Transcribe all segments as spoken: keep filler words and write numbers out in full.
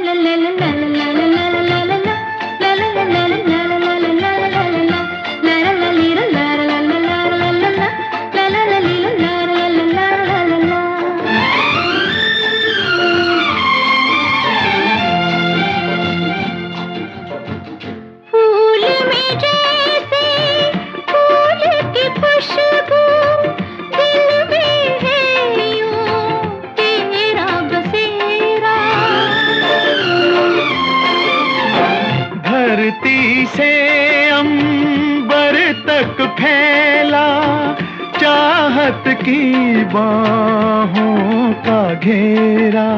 धरती से अंबर तक फैला चाहत की बाहों का घेरा।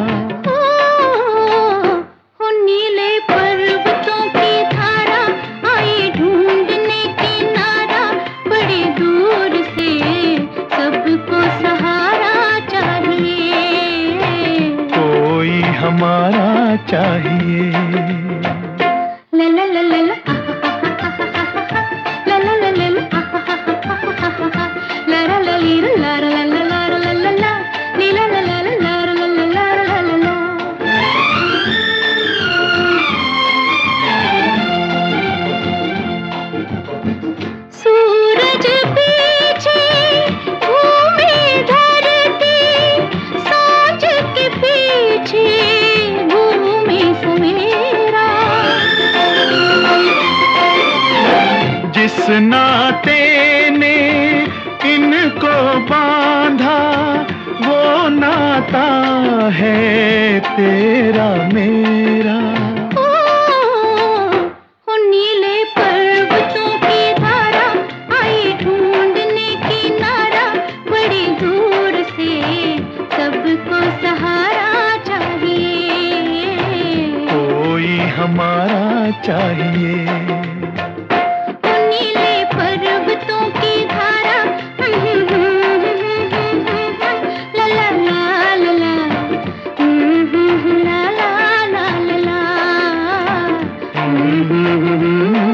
हो नीले पर्वतों की धारा आई ढूंढने किनारा, बड़ी दूर से सबको सहारा चाहिए, कोई हमारा चाहिए। ला ला ला ला ला ला ला ला ला ला ला ला ली ला ला ला ला ला ला ला ला ली ला ला ला ला ला ला ला ला ला। सूरज पीछे घूमे धरती, सांझ के पीछे घूमे सवेरा। जिस नाते ने इनको बांधा वो नाता है तेरा मेरा। ओ, हो नीले पर्वतों की धारा आई ढूंढने किनारा, बड़ी दूर से सबको सहारा चाहिए, कोई हमारा चाहिए। नीले पर्वतों की धारा ला ला ला ला ला ला ला ला ला ला।